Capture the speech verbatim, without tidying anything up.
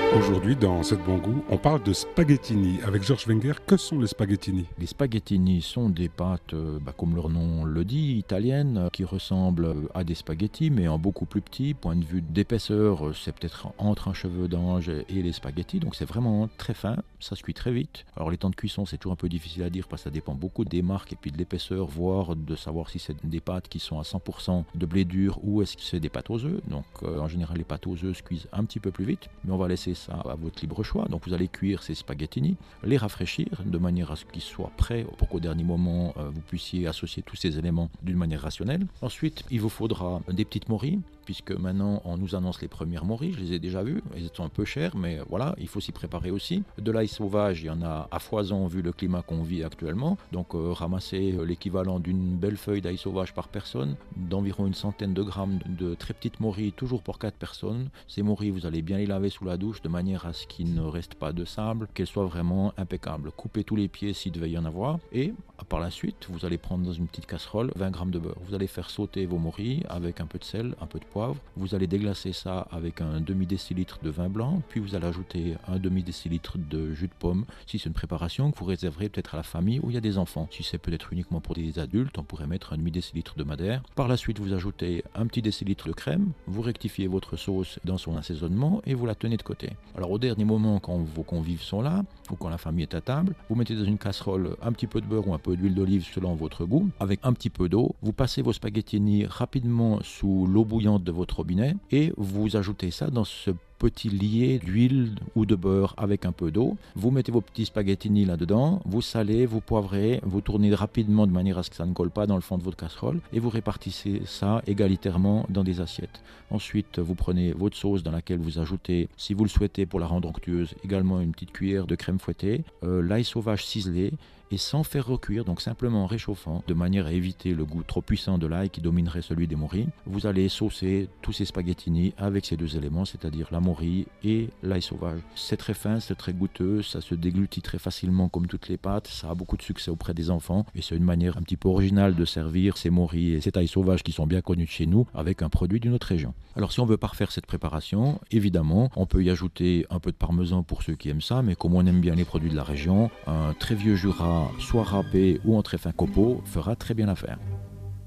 Aujourd'hui, dans Cette Bon Goût, on parle de spaghettini. Avec Georges Wenger, que sont les spaghettini? Les spaghettini sont des pâtes, euh, bah, comme leur nom le dit, italiennes, euh, qui ressemblent euh, à des spaghettis, mais en beaucoup plus petit. Point de vue d'épaisseur, euh, c'est peut-être entre un cheveu d'ange et les spaghettis, donc c'est vraiment très fin, ça se cuit très vite. Alors les temps de cuisson, c'est toujours un peu difficile à dire parce que ça dépend beaucoup des marques et puis de l'épaisseur, voire de savoir si c'est des pâtes qui sont à cent pour cent de blé dur ou est-ce que c'est des pâtes aux œufs. Donc euh, en général, les pâtes aux œufs se cuisent un petit peu plus vite, mais on va laisser ça à votre libre choix. Donc vous allez cuire ces spaghettini, les rafraîchir de manière à ce qu'ils soient prêts pour qu'au dernier moment euh, vous puissiez associer tous ces éléments d'une manière rationnelle. Ensuite, il vous faudra des petites morilles, puisque maintenant on nous annonce les premières morilles, je les ai déjà vues, elles sont un peu chères, mais voilà, il faut s'y préparer aussi. De l'ail sauvage, il y en a à foison vu le climat qu'on vit actuellement, donc euh, ramasser l'équivalent d'une belle feuille d'ail sauvage par personne, d'environ une centaine de grammes de très petites morilles, toujours pour quatre personnes. Ces morilles, vous allez bien les laver sous la douche de manière à ce qu'il ne reste pas de sable, qu'elles soient vraiment impeccables. Coupez tous les pieds s'il devait y en avoir, et par la suite, vous allez prendre dans une petite casserole vingt grammes de beurre. Vous allez faire sauter vos morilles avec un peu de sel, un peu de poivre. Vous allez déglacer ça avec un demi-décilitre de vin blanc, puis vous allez ajouter un demi-décilitre de jus de pomme, si c'est une préparation que vous réserverez peut-être à la famille où il y a des enfants. Si c'est peut-être uniquement pour des adultes, on pourrait mettre un demi-décilitre de madère. Par la suite, vous ajoutez un petit décilitre de crème, vous rectifiez votre sauce dans son assaisonnement et vous la tenez de côté. Alors au dernier moment, quand vos convives sont là, ou quand la famille est à table, vous mettez dans une casserole un petit peu de beurre ou un peu d'huile d'olive selon votre goût, avec un petit peu d'eau. Vous passez vos spaghettini rapidement sous l'eau bouillante de votre robinet et vous ajoutez ça dans ce petit lié d'huile ou de beurre avec un peu d'eau. Vous mettez vos petits spaghettini là-dedans, vous salez, vous poivrez, vous tournez rapidement de manière à ce que ça ne colle pas dans le fond de votre casserole et vous répartissez ça égalitairement dans des assiettes. Ensuite, vous prenez votre sauce dans laquelle vous ajoutez, si vous le souhaitez pour la rendre onctueuse, également une petite cuillère de crème fouettée, euh, l'ail sauvage ciselé, et sans faire recuire, donc simplement en réchauffant, de manière à éviter le goût trop puissant de l'ail qui dominerait celui des morilles. Vous allez saucer tous ces spaghettini avec ces deux éléments, c'est-à-dire la morille et l'ail sauvage. C'est très fin, c'est très goûteux, ça se déglutit très facilement comme toutes les pâtes, ça a beaucoup de succès auprès des enfants et c'est une manière un petit peu originale de servir ces morilles et cet ail sauvage qui sont bien connus de chez nous avec un produit d'une autre région. Alors si on veut parfaire cette préparation, évidemment, on peut y ajouter un peu de parmesan pour ceux qui aiment ça, mais comme on aime bien les produits de la région, un très vieux Jura, soit râpé ou en très fin copeaux, fera très bien l'affaire.